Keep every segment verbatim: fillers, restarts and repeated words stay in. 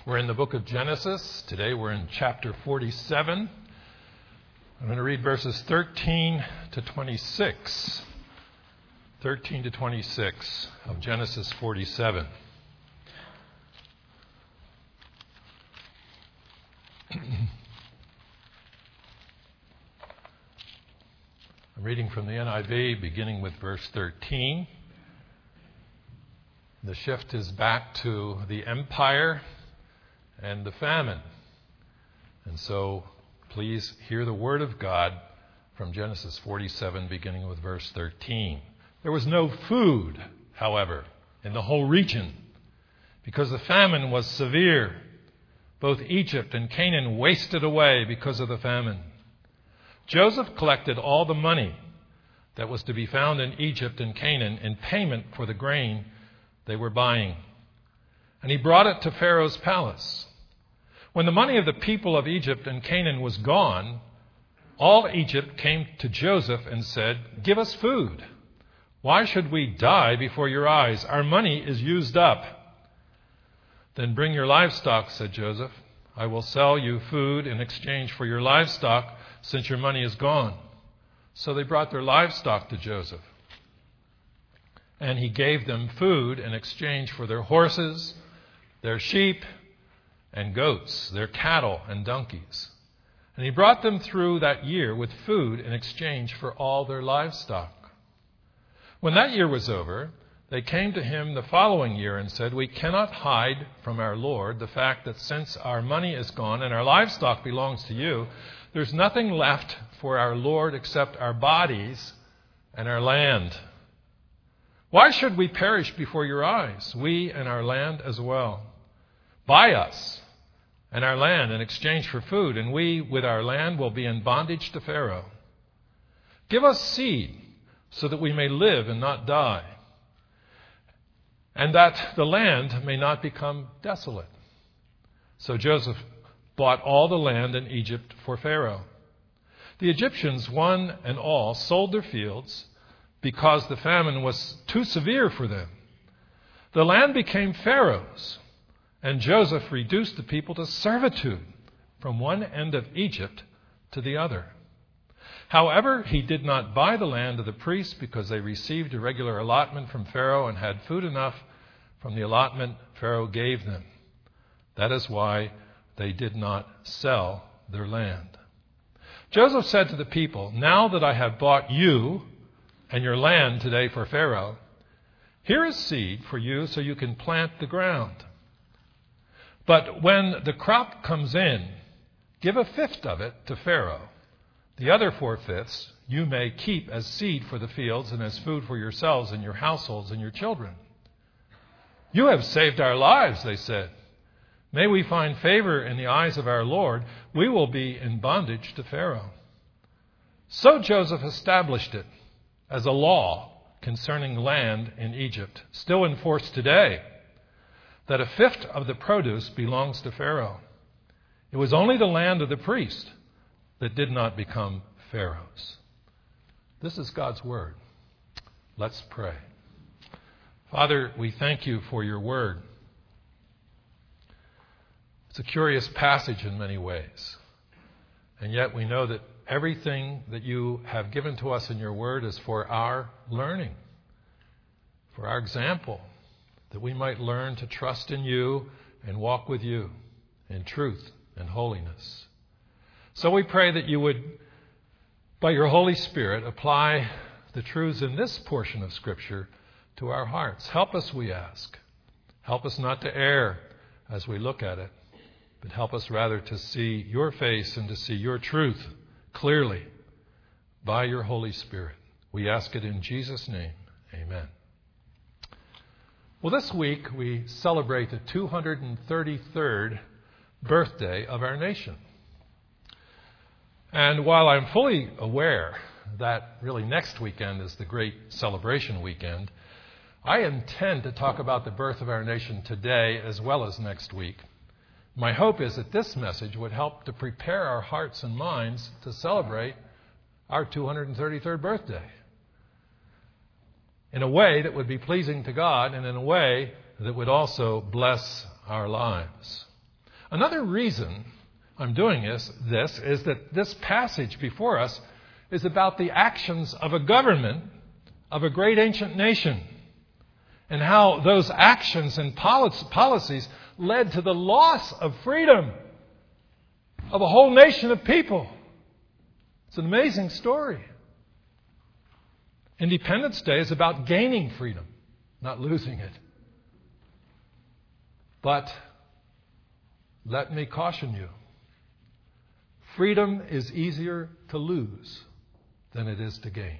We're in the book of Genesis. Today we're in chapter forty-seven. I'm going to read verses thirteen to twenty-six. thirteen to twenty-six of Genesis forty-seven. I'm reading from the N I V, beginning with verse thirteen. The shift is back to the empire and the famine. And so please hear the word of God from Genesis forty-seven, beginning with verse thirteen. There was no food, however, in the whole region, because the famine was severe. Both Egypt and Canaan wasted away because of the famine. Joseph collected all the money that was to be found in Egypt and Canaan in payment for the grain they were buying, and he brought it to Pharaoh's palace. When the money of the people of Egypt and Canaan was gone, all Egypt came to Joseph and said, "Give us food. Why should we die before your eyes? Our money is used up." "Then bring your livestock," said Joseph. "I will sell you food in exchange for your livestock, since your money is gone." So they brought their livestock to Joseph, and he gave them food in exchange for their horses, their sheep, and goats, their cattle and donkeys. And he brought them through that year with food in exchange for all their livestock. When that year was over, they came to him the following year and said, "We cannot hide from our Lord the fact that since our money is gone and our livestock belongs to you, there's nothing left for our Lord except our bodies and our land. Why should we perish before your eyes, we and our land as well? Buy us and our land in exchange for food, and we with our land will be in bondage to Pharaoh. Give us seed so that we may live and not die, and that the land may not become desolate." So Joseph bought all the land in Egypt for Pharaoh. The Egyptians, one and all, sold their fields because the famine was too severe for them. The land became Pharaoh's, and Joseph reduced the people to servitude from one end of Egypt to the other. However, he did not buy the land of the priests because they received a regular allotment from Pharaoh and had food enough from the allotment Pharaoh gave them. That is why they did not sell their land. Joseph said to the people, "Now that I have bought you and your land today for Pharaoh, here is seed for you so you can plant the ground. But when the crop comes in, give a fifth of it to Pharaoh. The other four-fifths you may keep as seed for the fields and as food for yourselves and your households and your children." "You have saved our lives," they said. "May we find favor in the eyes of our Lord. We will be in bondage to Pharaoh." So Joseph established it as a law concerning land in Egypt, still in force today, that a fifth of the produce belongs to Pharaoh. It was only the land of the priest that did not become Pharaoh's. This is God's word. Let's pray. Father, we thank you for your word. It's a curious passage in many ways, and yet we know that everything that you have given to us in your word is for our learning, for our example, that we might learn to trust in you and walk with you in truth and holiness. So we pray that you would, by your Holy Spirit, apply the truths in this portion of Scripture to our hearts. Help us, we ask. Help us not to err as we look at it, but help us rather to see your face and to see your truth clearly by your Holy Spirit. We ask it in Jesus' name. Amen. Well, this week we celebrate the two hundred thirty-third birthday of our nation. And while I'm fully aware that really next weekend is the great celebration weekend, I intend to talk about the birth of our nation today as well as next week. My hope is that this message would help to prepare our hearts and minds to celebrate our two hundred thirty-third birthday in a way that would be pleasing to God and in a way that would also bless our lives. Another reason I'm doing this, this is that this passage before us is about the actions of a government of a great ancient nation, and how those actions and policies led to the loss of freedom of a whole nation of people. It's an amazing story. Independence Day is about gaining freedom, not losing it. But let me caution you. Freedom is easier to lose than it is to gain.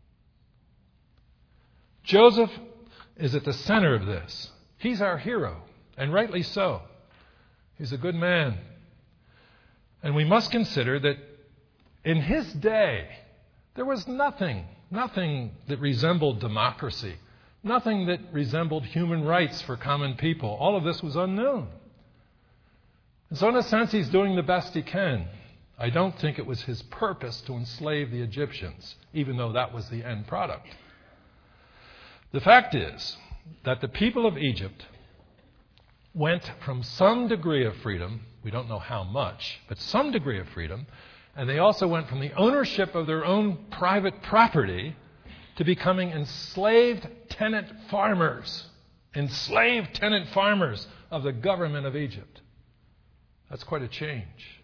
Joseph is at the center of this. He's our hero, and rightly so. He's a good man. And we must consider that in his day, there was nothing, nothing that resembled democracy, nothing that resembled human rights for common people. All of this was unknown. And so in a sense, he's doing the best he can. I don't think it was his purpose to enslave the Egyptians, even though that was the end product. The fact is that the people of Egypt went from some degree of freedom, we don't know how much, but some degree of freedom, and they also went from the ownership of their own private property to becoming enslaved tenant farmers, enslaved tenant farmers of the government of Egypt. That's quite a change.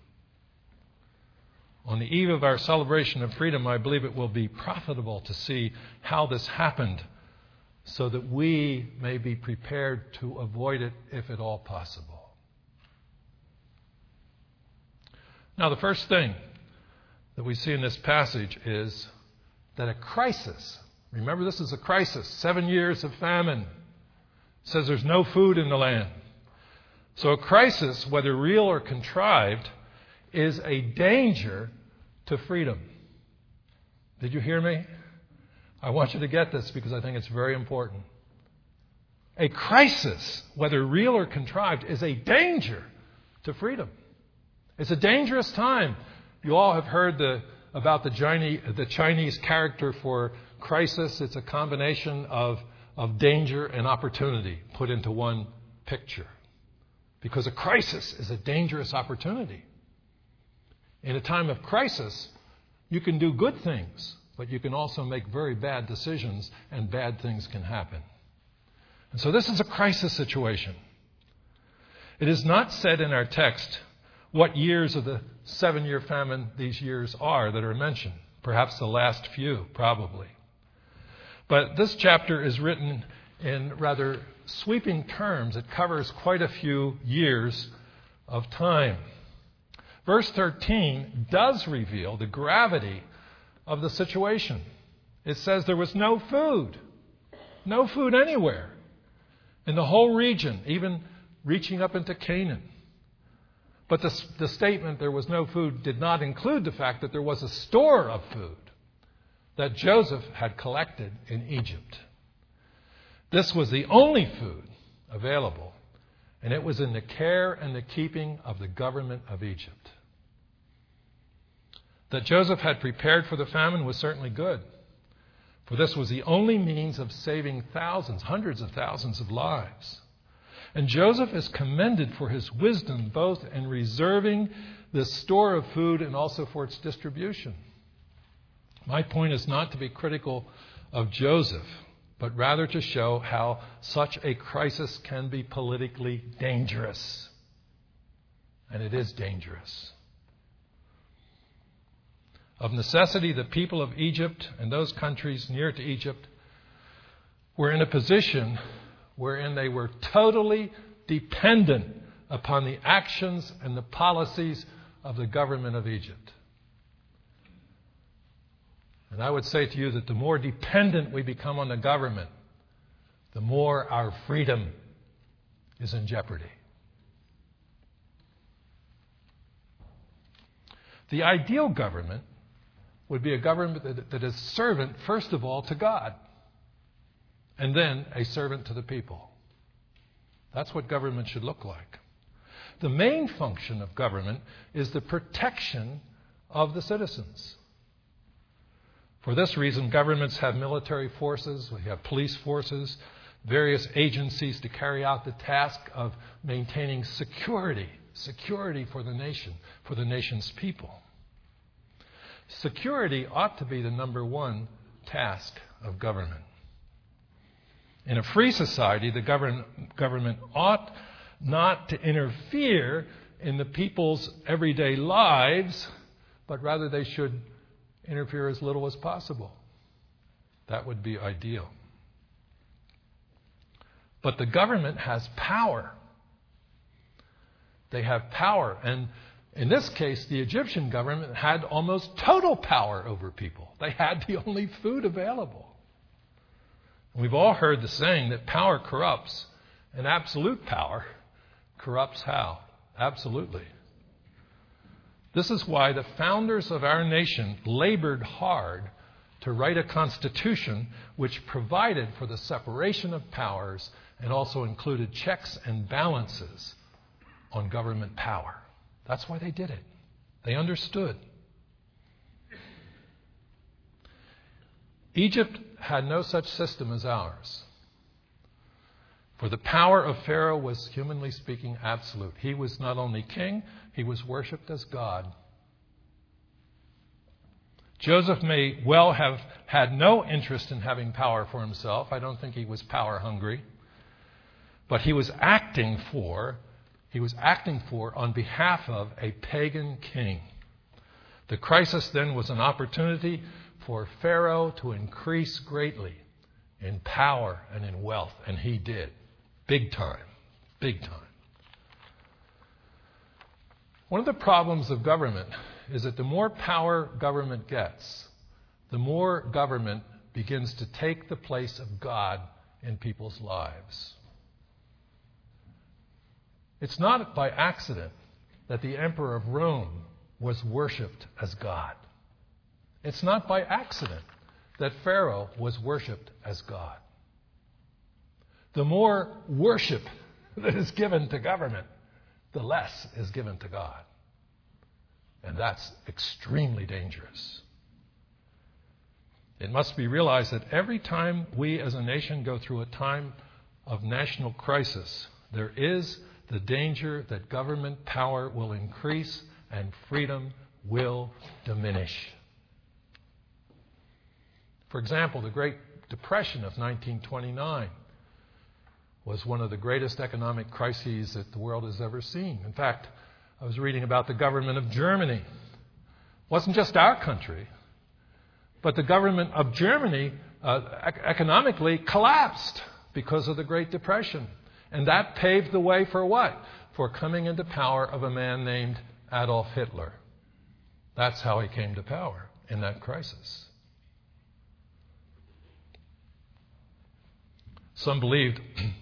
On the eve of our celebration of freedom, I believe it will be profitable to see how this happened, so that we may be prepared to avoid it if at all possible. Now, the first thing that we see in this passage is that a crisis, remember this is a crisis, seven years of famine, says there's no food in the land. So a crisis, whether real or contrived, is a danger to freedom. Did you hear me? I want you to get this because I think it's very important. A crisis, whether real or contrived, is a danger to freedom. It's a dangerous time. You all have heard the, about the Chinese, the Chinese character for crisis. It's a combination of, of danger and opportunity put into one picture. Because a crisis is a dangerous opportunity. In a time of crisis, you can do good things, but you can also make very bad decisions, and bad things can happen. And so this is a crisis situation. It is not said in our text what years of the seven-year famine these years are that are mentioned. Perhaps the last few, probably. But this chapter is written in rather sweeping terms. It covers quite a few years of time. Verse thirteen does reveal the gravity of the situation. It says there was no food. No food anywhere in the whole region, even reaching up into Canaan. But the, the statement there was no food did not include the fact that there was a store of food that Joseph had collected in Egypt. This was the only food available, and it was in the care and the keeping of the government of Egypt. That Joseph had prepared for the famine was certainly good, for this was the only means of saving thousands, hundreds of thousands of lives. And Joseph is commended for his wisdom, both in reserving this store of food and also for its distribution. My point is not to be critical of Joseph, but rather to show how such a crisis can be politically dangerous. And it is dangerous. Of necessity, the people of Egypt and those countries near to Egypt were in a position wherein they were totally dependent upon the actions and the policies of the government of Egypt. And I would say to you that the more dependent we become on the government, the more our freedom is in jeopardy. The ideal government would be a government that, that is servant, first of all, to God, and then a servant to the people. That's what government should look like. The main function of government is the protection of the citizens. For this reason, governments have military forces, we have police forces, various agencies to carry out the task of maintaining security security for the nation, for the nation's people. Security ought to be the number one task of government. In a free society, the govern- government ought not to interfere in the people's everyday lives, but rather they should interfere as little as possible. That would be ideal. But the government has power. They have power. And in this case, the Egyptian government had almost total power over people. They had the only food available. We've all heard the saying that power corrupts, and absolute power corrupts how? Absolutely. This is why the founders of our nation labored hard to write a constitution which provided for the separation of powers and also included checks and balances on government power. That's why they did it. They understood. Egypt had no such system as ours. For the power of Pharaoh was, humanly speaking, absolute. He was not only king, he was worshipped as God. Joseph may well have had no interest in having power for himself. I don't think he was power hungry. But he was acting for, he was acting for on behalf of a pagan king. The crisis then was an opportunity for Pharaoh to increase greatly in power and in wealth, and he did. Big time. Big time. One of the problems of government is that the more power government gets, the more government begins to take the place of God in people's lives. It's not by accident that the emperor of Rome was worshipped as God. It's not by accident that Pharaoh was worshipped as God. The more worship that is given to government, the less is given to God. And that's extremely dangerous. It must be realized that every time we as a nation go through a time of national crisis, there is the danger that government power will increase and freedom will diminish. For example, the Great Depression of nineteen twenty-nine was one of the greatest economic crises that the world has ever seen. In fact, I was reading about the government of Germany. It wasn't just our country, but the government of Germany uh, ec- economically collapsed because of the Great Depression. And that paved the way for what? For coming into power of a man named Adolf Hitler. That's how he came to power in that crisis. Some believed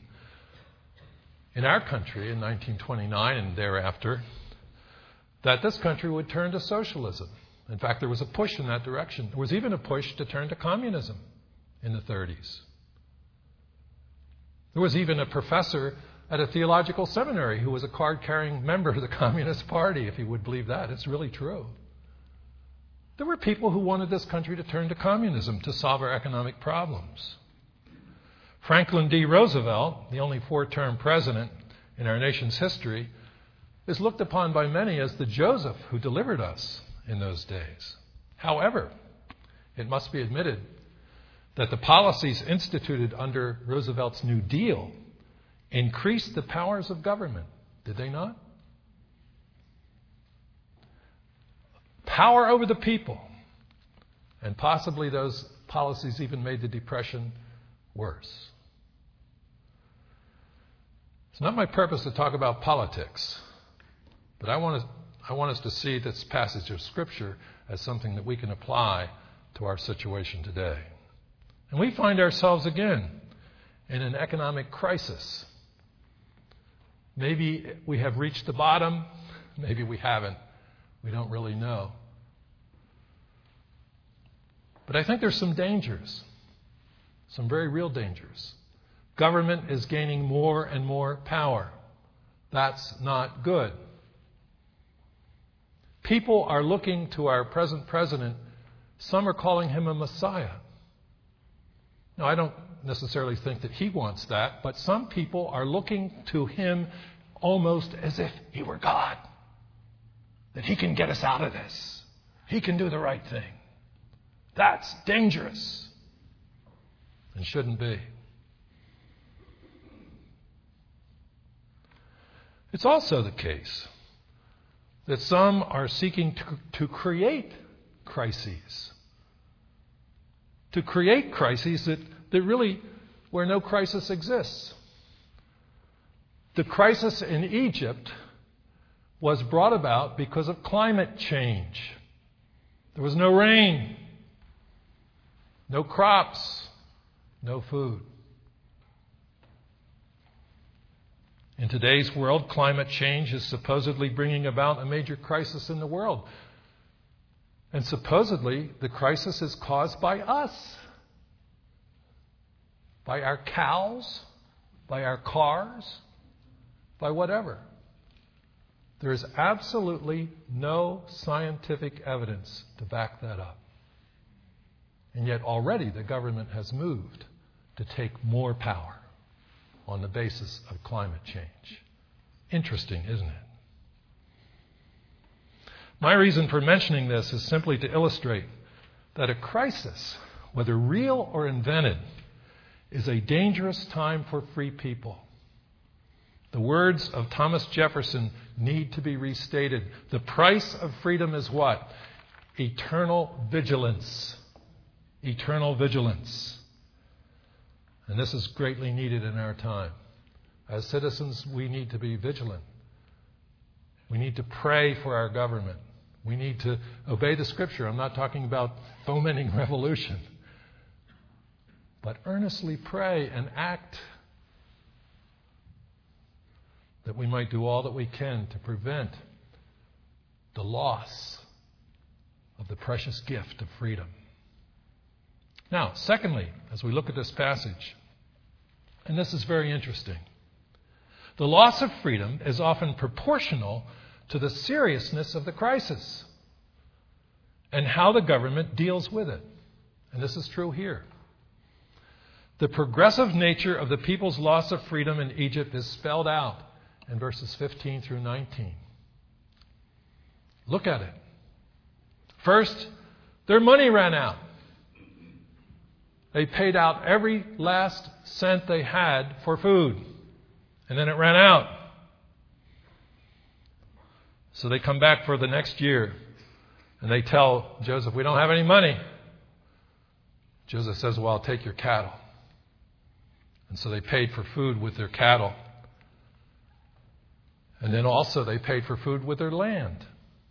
in our country in nineteen twenty-nine and thereafter that this country would turn to socialism. In fact, there was a push in that direction. There was even a push to turn to communism in the thirties. There was even a professor at a theological seminary who was a card-carrying member of the Communist Party, if you would believe that. It's really true. There were people who wanted this country to turn to communism to solve our economic problems. Franklin D. Roosevelt, the only four-term president in our nation's history, is looked upon by many as the Joseph who delivered us in those days. However, it must be admitted that the policies instituted under Roosevelt's New Deal increased the powers of government. Did they not? Power over the people. And possibly those policies even made the Depression worse. It's not my purpose to talk about politics, but I want, to, I want us to see this passage of Scripture as something that we can apply to our situation today. And we find ourselves again in an economic crisis. Maybe we have reached the bottom, maybe we haven't. We don't really know. But I think there's some dangers, some very real dangers. Government is gaining more and more power. That's not good. People are looking to our present president. Some are calling him a Messiah. Now, I don't necessarily think that he wants that, but some people are looking to him almost as if he were God. That he can get us out of this. He can do the right thing. That's dangerous and shouldn't be. It's also the case that some are seeking to, to create crises. To create crises that, that really, where no crisis exists. The crisis in Egypt was brought about because of climate change. There was no rain, no crops, no food. In today's world, climate change is supposedly bringing about a major crisis in the world. And supposedly, the crisis is caused by us. By our cows, by our cars, by whatever. There is absolutely no scientific evidence to back that up. And yet already the government has moved to take more power on the basis of climate change. Interesting, isn't it? My reason for mentioning this is simply to illustrate that a crisis, whether real or invented, is a dangerous time for free people. The words of Thomas Jefferson need to be restated. The price of freedom is what? Eternal vigilance. Eternal vigilance. And this is greatly needed in our time. As citizens, we need to be vigilant. We need to pray for our government. We need to obey the Scripture. I'm not talking about fomenting revolution. But earnestly pray and act that we might do all that we can to prevent the loss of the precious gift of freedom. Now, secondly, as we look at this passage, and this is very interesting, the loss of freedom is often proportional to the seriousness of the crisis and how the government deals with it. And this is true here. The progressive nature of the people's loss of freedom in Egypt is spelled out in verses fifteen through nineteen. Look at it. First, their money ran out. They paid out every last cent they had for food. And then it ran out. So they come back for the next year. And they tell Joseph, we don't have any money. Joseph says, well, I'll take your cattle. And so they paid for food with their cattle. And then also they paid for food with their land.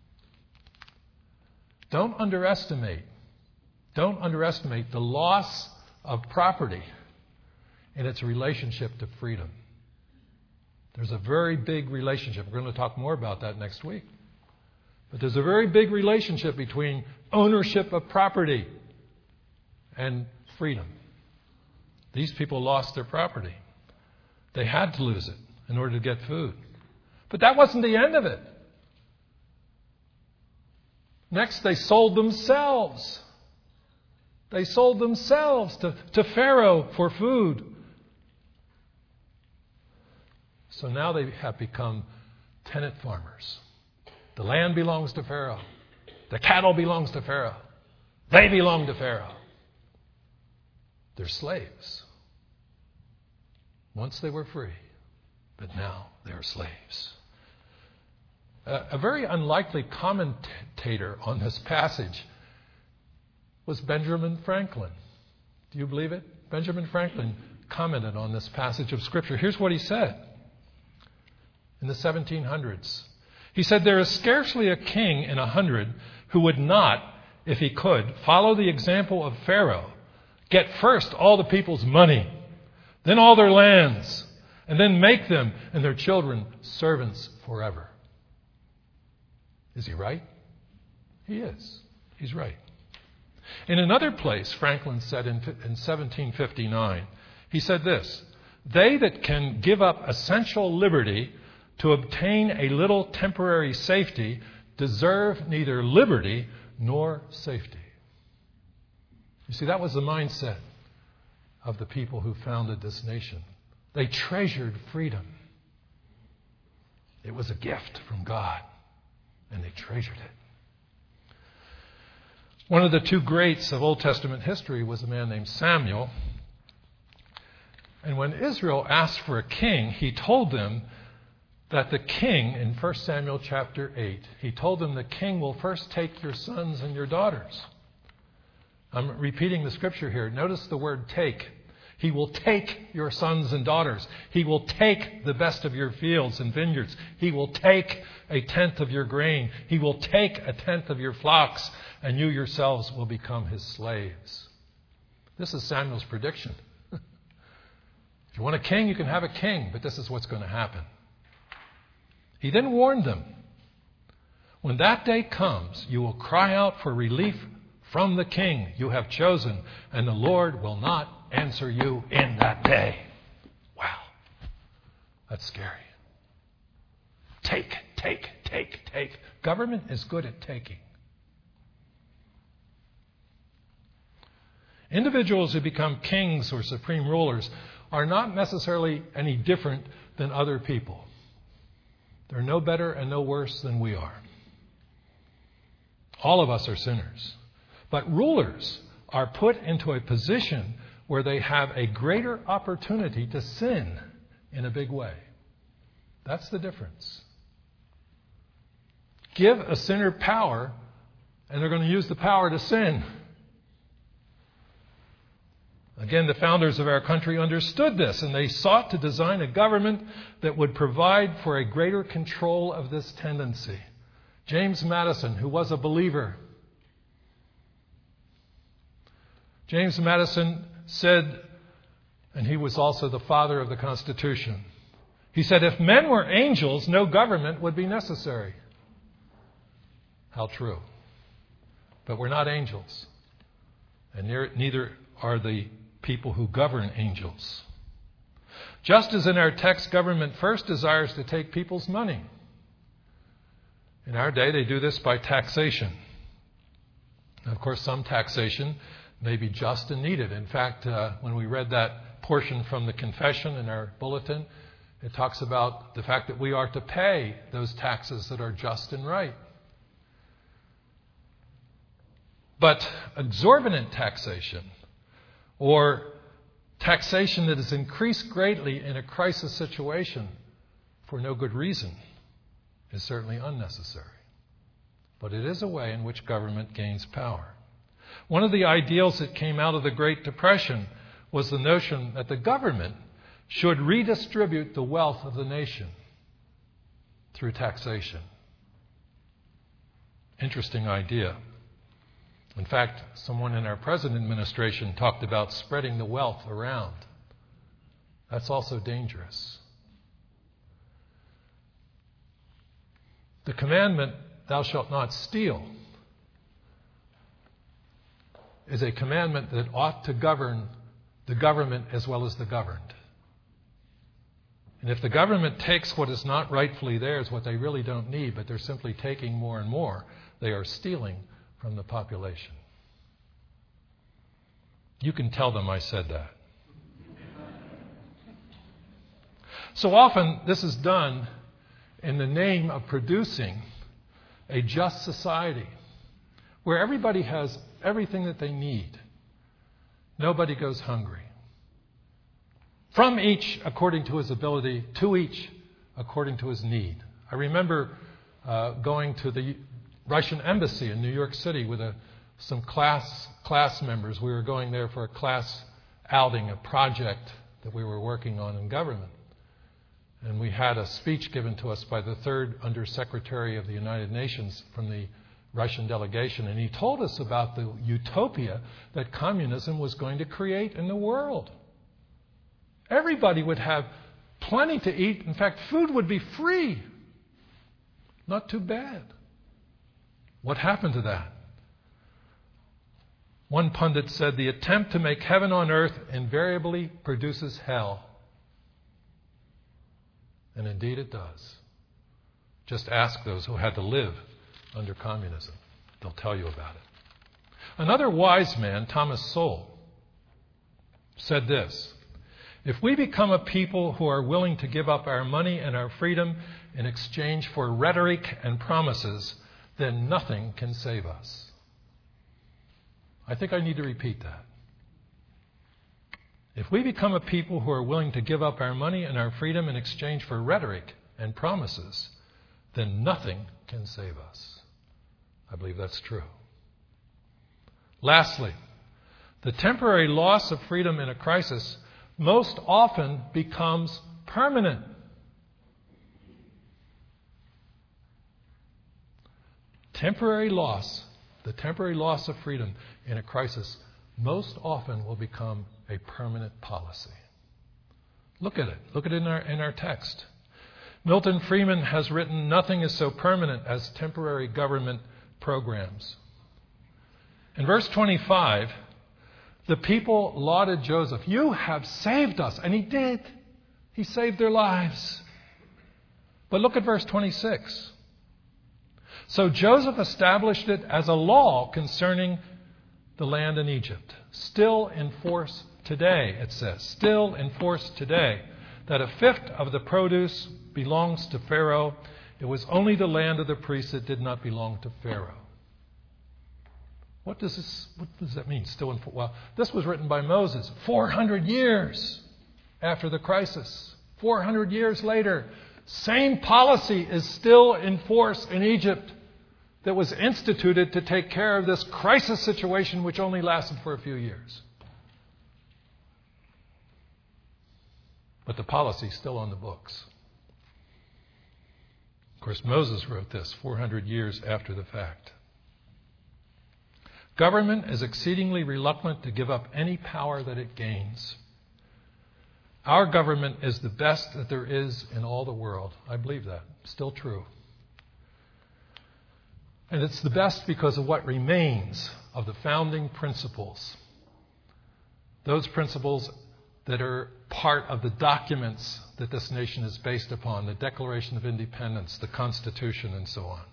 Don't underestimate, don't underestimate the loss of property in its relationship to freedom. There's a very big relationship. We're going to talk more about that next week. But there's a very big relationship between ownership of property and freedom. These people lost their property. They had to lose it in order to get food. But that wasn't the end of it. Next, they sold themselves. They sold themselves to, to Pharaoh for food. So now they have become tenant farmers. The land belongs to Pharaoh. The cattle belongs to Pharaoh. They belong to Pharaoh. They're slaves. Once they were free, but now they're slaves. Uh, a very unlikely commentator on this passage was Benjamin Franklin. Do you believe it? Benjamin Franklin commented on this passage of Scripture. Here's what he said in the seventeen hundreds. He said, there is scarcely a king in a hundred who would not, if he could, follow the example of Pharaoh, get first all the people's money, then all their lands, and then make them and their children servants forever. Is he right? He is. He's right. In another place, Franklin said in, in seventeen fifty-nine, he said this, they that can give up essential liberty to obtain a little temporary safety deserve neither liberty nor safety. You see, that was the mindset of the people who founded this nation. They treasured freedom. It was a gift from God, and they treasured it. One of the two greats of Old Testament history was a man named Samuel. And when Israel asked for a king, he told them that the king, in First Samuel chapter eight, he told them the king will first take your sons and your daughters. I'm repeating the scripture here. Notice the word take. He will take your sons and daughters. He will take the best of your fields and vineyards. He will take a tenth of your grain. He will take a tenth of your flocks, and you yourselves will become his slaves. This is Samuel's prediction. If you want a king, you can have a king, but this is what's going to happen. He then warned them, when that day comes, you will cry out for relief from the king you have chosen, and the Lord will not answer you in that day. Wow. That's scary. Take, take, take, take. Government is good at taking. Individuals who become kings or supreme rulers are not necessarily any different than other people. They're no better and no worse than we are. All of us are sinners. But rulers are put into a position where they have a greater opportunity to sin in a big way. That's the difference. Give a sinner power, and they're going to use the power to sin. Again, the founders of our country understood this, and they sought to design a government that would provide for a greater control of this tendency. James Madison, who was a believer, James Madison said, and he was also the father of the Constitution, he said, if men were angels, no government would be necessary. How true. But we're not angels. And neither are the people who govern angels. Just as in our text, government first desires to take people's money. In our day, they do this by taxation. And of course, some taxation may be just and needed. In fact, uh, when we read that portion from the confession in our bulletin, it talks about the fact that we are to pay those taxes that are just and right. But exorbitant taxation, or taxation that is increased greatly in a crisis situation for no good reason, is certainly unnecessary. But it is a way in which government gains power. One of the ideals that came out of the Great Depression was the notion that the government should redistribute the wealth of the nation through taxation. Interesting idea. In fact, someone in our present administration talked about spreading the wealth around. That's also dangerous. The commandment, thou shalt not steal, is a commandment that ought to govern the government as well as the governed. And if the government takes what is not rightfully theirs, what they really don't need, but they're simply taking more and more, they are stealing from the population. You can tell them I said that. So often this is done in the name of producing a just society where everybody has everything that they need. Nobody goes hungry. From each according to his ability, to each according to his need. I remember uh, going to the Russian embassy in New York City with a, some class class members. We were going there for a class outing, a project that we were working on in government. And we had a speech given to us by the third Undersecretary of the United Nations from the Russian delegation. And he told us about the utopia that communism was going to create in the world. Everybody would have plenty to eat. In fact, food would be free. Not too bad. What happened to that? One pundit said, the attempt to make heaven on earth invariably produces hell. And indeed it does. Just ask those who had to live under communism. They'll tell you about it. Another wise man, Thomas Sowell, said this: If we become a people who are willing to give up our money and our freedom in exchange for rhetoric and promises, then nothing can save us. I think I need to repeat that. If we become a people who are willing to give up our money and our freedom in exchange for rhetoric and promises, then nothing can save us. I believe that's true. Lastly, the temporary loss of freedom in a crisis most often becomes permanent. Temporary loss, the temporary loss of freedom in a crisis most often will become a permanent policy. Look at it. Look at it in our, in our text. Milton Friedman has written, "Nothing is so permanent as temporary government programs." In verse twenty-five, the people lauded Joseph. "You have saved us." And he did. He saved their lives. But look at verse twenty-six. "So Joseph established it as a law concerning the land in Egypt, still in force today," it says, still in force today, "that a fifth of the produce belongs to Pharaoh. It was only the land of the priests that did not belong to Pharaoh." What does this? What does that mean? Still in force? Well, this was written by Moses four hundred years after the crisis. four hundred years later, same policy is still in force in Egypt that was instituted to take care of this crisis situation which only lasted for a few years. But the policy is still on the books. Of course, Moses wrote this four hundred years after the fact. Government is exceedingly reluctant to give up any power that it gains. Our government is the best that there is in all the world. I believe that. Still true. And it's the best because of what remains of the founding principles. Those principles that are part of the documents that this nation is based upon, the Declaration of Independence, the Constitution, and so on.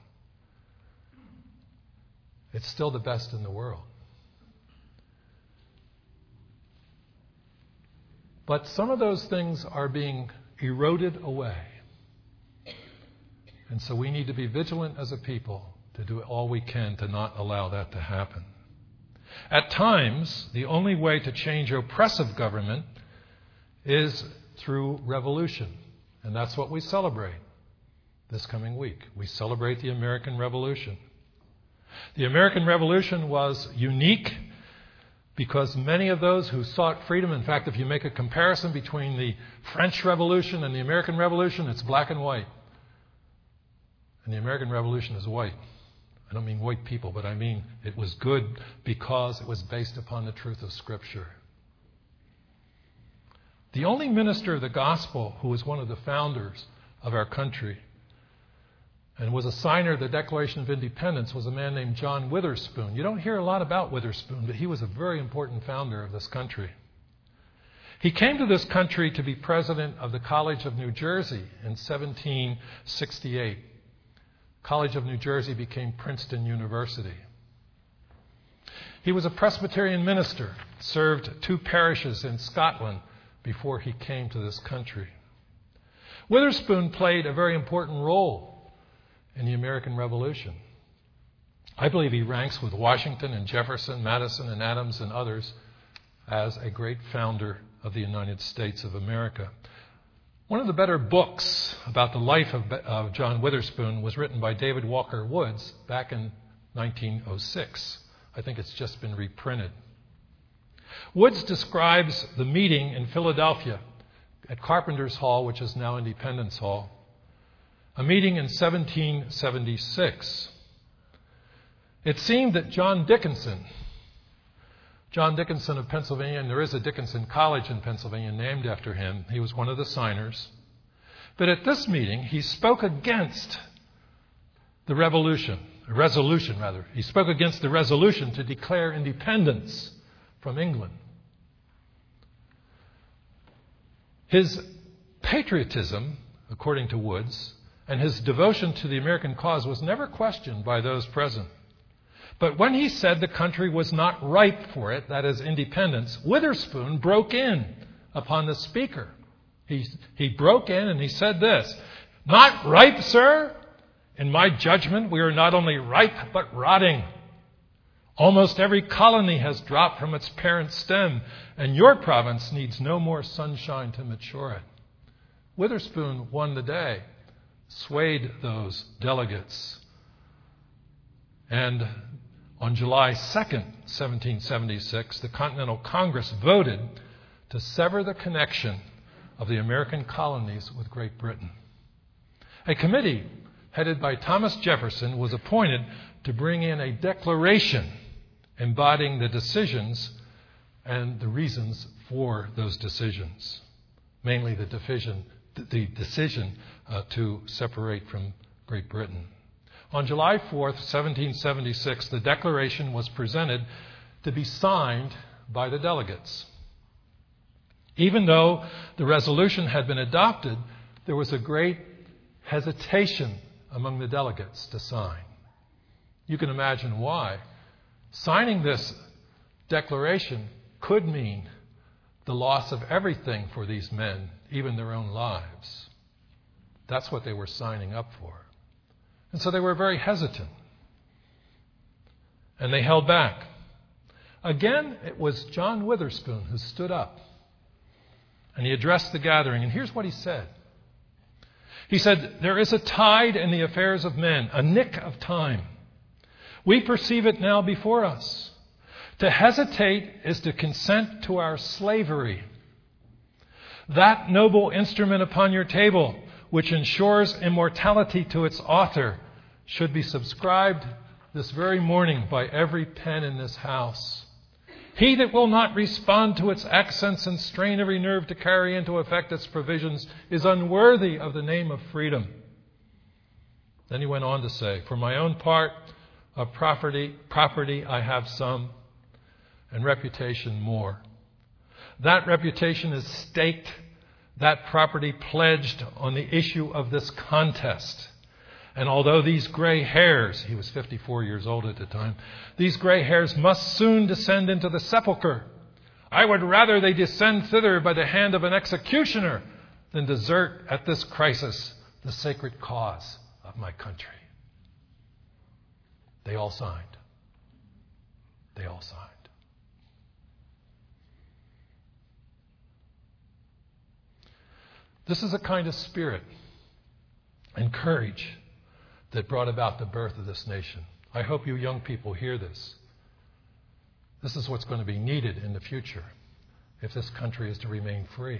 It's still the best in the world. But some of those things are being eroded away. And so we need to be vigilant as a people to do all we can to not allow that to happen. At times, the only way to change oppressive government is through revolution. And that's what we celebrate this coming week. We celebrate the American Revolution. The American Revolution was unique because many of those who sought freedom, in fact, if you make a comparison between the French Revolution and the American Revolution, it's black and white. And the American Revolution is white. I don't mean white people, but I mean it was good because it was based upon the truth of Scripture. The only minister of the gospel who was one of the founders of our country and was a signer of the Declaration of Independence was a man named John Witherspoon. You don't hear a lot about Witherspoon, but he was a very important founder of this country. He came to this country to be president of the College of New Jersey in seventeen sixty-eight. College of New Jersey became Princeton University. He was a Presbyterian minister, served two parishes in Scotland before he came to this country. Witherspoon played a very important role in the American Revolution. I believe he ranks with Washington and Jefferson, Madison and Adams and others as a great founder of the United States of America. One of the better books about the life of, of John Witherspoon was written by David Walker Woods back in nineteen oh six. I think it's just been reprinted. Woods describes the meeting in Philadelphia at Carpenter's Hall, which is now Independence Hall, a meeting in seventeen seventy-six. It seemed that John Dickinson, John Dickinson of Pennsylvania, and there is a Dickinson College in Pennsylvania named after him. He was one of the signers. But at this meeting, he spoke against the revolution, resolution rather. He spoke against the resolution to declare independence from England. His patriotism, according to Woods, and his devotion to the American cause was never questioned by those present. But when he said the country was not ripe for it, that is independence, Witherspoon broke in upon the speaker. He, he broke in and he said this, "Not ripe, sir. In my judgment, we are not only ripe, but rotting. Almost every colony has dropped from its parent stem, and your province needs no more sunshine to mature it." Witherspoon won the day, swayed those delegates. And on July second, seventeen seventy-six, the Continental Congress voted to sever the connection of the American colonies with Great Britain. A committee headed by Thomas Jefferson was appointed to bring in a declaration embodying the decisions and the reasons for those decisions, mainly the division, the decision uh, to separate from Great Britain. On July fourth, seventeen seventy-six, the declaration was presented to be signed by the delegates. Even though the resolution had been adopted, there was a great hesitation among the delegates to sign. You can imagine why. Signing this declaration could mean the loss of everything for these men, even their own lives. That's what they were signing up for. And so they were very hesitant. And they held back. Again, it was John Witherspoon who stood up. And he addressed the gathering. And here's what he said. He said, "There is a tide in the affairs of men, a nick of time. We perceive it now before us. To hesitate is to consent to our slavery. That noble instrument upon your table, which ensures immortality to its author, should be subscribed this very morning by every pen in this house. He that will not respond to its accents and strain every nerve to carry into effect its provisions is unworthy of the name of freedom." Then he went on to say, "For my own part, of property, property I have some, and reputation more. That reputation is staked, that property pledged on the issue of this contest. And although these gray hairs," he was fifty-four years old at the time, "these gray hairs must soon descend into the sepulchre, I would rather they descend thither by the hand of an executioner than desert at this crisis the sacred cause of my country." They all signed. They all signed. This is a kind of spirit and courage that brought about the birth of this nation. I hope you young people hear this. This is what's going to be needed in the future if this country is to remain free.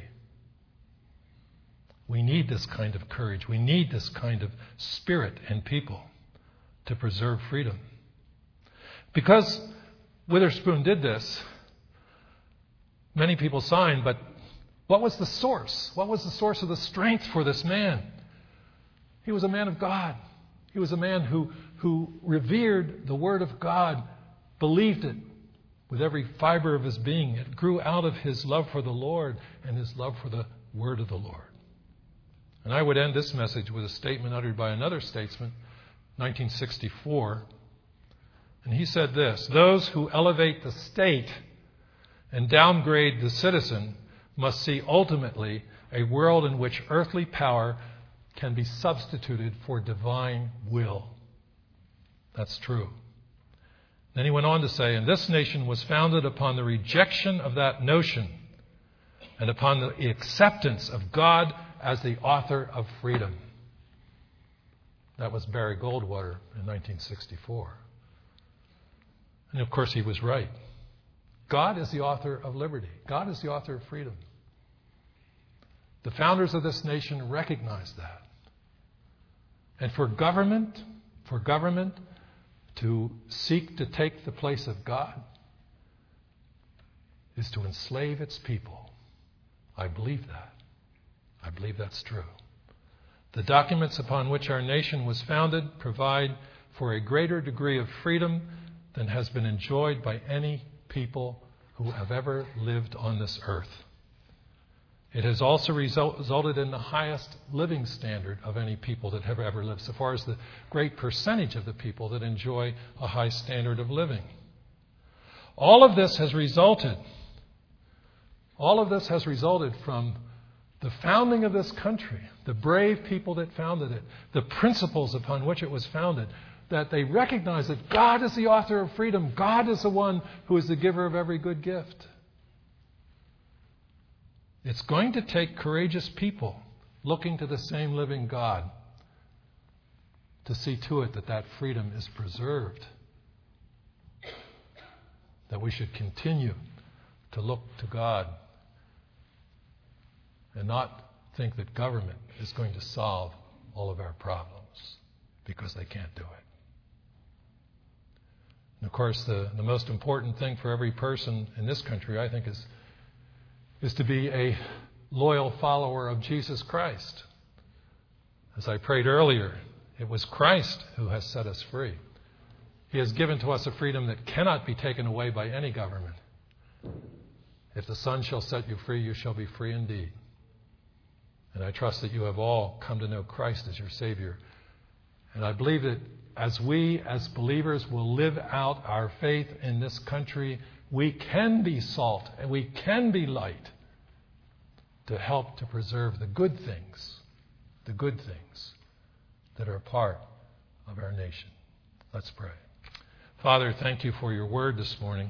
We need this kind of courage. We need this kind of spirit in people to preserve freedom. Because Witherspoon did this, many people signed, but what was the source? What was the source of the strength for this man? He was a man of God. He was a man who, who revered the Word of God, believed it with every fiber of his being. It grew out of his love for the Lord and his love for the Word of the Lord. And I would end this message with a statement uttered by another statesman, nineteen sixty-four. And he said this: "Those who elevate the state and downgrade the citizen must see ultimately a world in which earthly power can be substituted for divine will." That's true. Then he went on to say, "And this nation was founded upon the rejection of that notion and upon the acceptance of God as the author of freedom." That was Barry Goldwater in nineteen sixty-four. And of course he was right. God is the author of liberty. God is the author of freedom. The founders of this nation recognized that. And for government, for government to seek to take the place of God is to enslave its people. I believe that. I believe that's true. The documents upon which our nation was founded provide for a greater degree of freedom than has been enjoyed by any people who have ever lived on this earth. It has also result, resulted in the highest living standard of any people that have ever lived, so far as the great percentage of the people that enjoy a high standard of living. All of this has resulted All of this has resulted from the founding of this country, the brave people that founded it, the principles upon which it was founded, that they recognize that God is the author of freedom. God is the one who is the giver of every good gift. It's going to take courageous people looking to the same living God to see to it that that freedom is preserved. That we should continue to look to God and not think that government is going to solve all of our problems, because they can't do it. And of course, the, the most important thing for every person in this country, I think, is, is to be a loyal follower of Jesus Christ. As I prayed earlier, it was Christ who has set us free. He has given to us a freedom that cannot be taken away by any government. If the Son shall set you free, you shall be free indeed. And I trust that you have all come to know Christ as your Savior. And I believe that as we, as believers, will live out our faith in this country, we can be salt and we can be light to help to preserve the good things, the good things that are part of our nation. Let's pray. Father, thank you for your word this morning.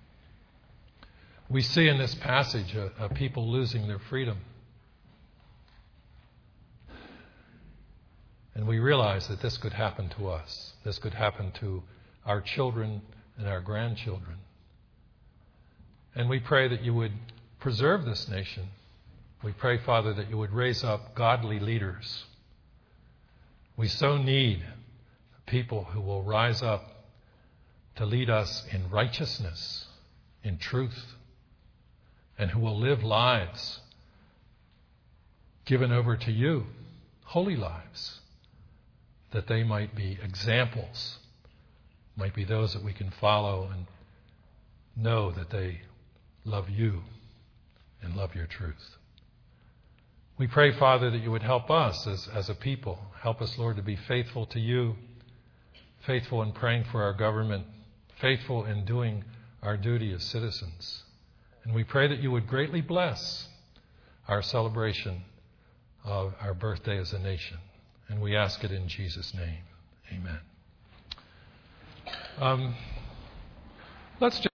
We see in this passage a, a people losing their freedom. And we realize that this could happen to us. This could happen to our children and our grandchildren. And we pray that you would preserve this nation. We pray, Father, that you would raise up godly leaders. We so need people who will rise up to lead us in righteousness, in truth, and who will live lives given over to you, holy lives, that they might be examples, might be those that we can follow and know that they love you and love your truth. We pray, Father, that you would help us as, as a people. Help us, Lord, to be faithful to you, faithful in praying for our government, faithful in doing our duty as citizens. And we pray that you would greatly bless our celebration of our birthday as a nation. And we ask it in Jesus' name. Amen. Um, let's just